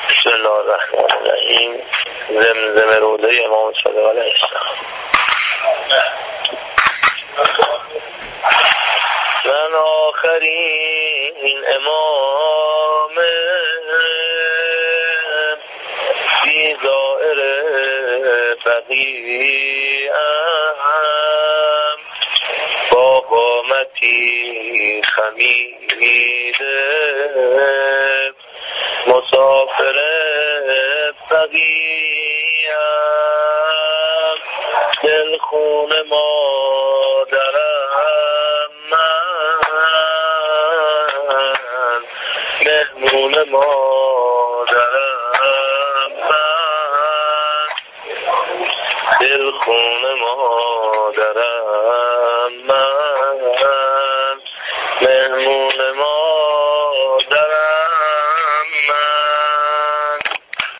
بسم الله الرحمن الرحیم. زمزم روضه امام صادق علیه السلام. من آخرین امام بی ظاهر بقیعم، با قامتی خمیده مسافر بقیعم، دل خون مادرم من، مهمون مادرم من، دل خون مادرم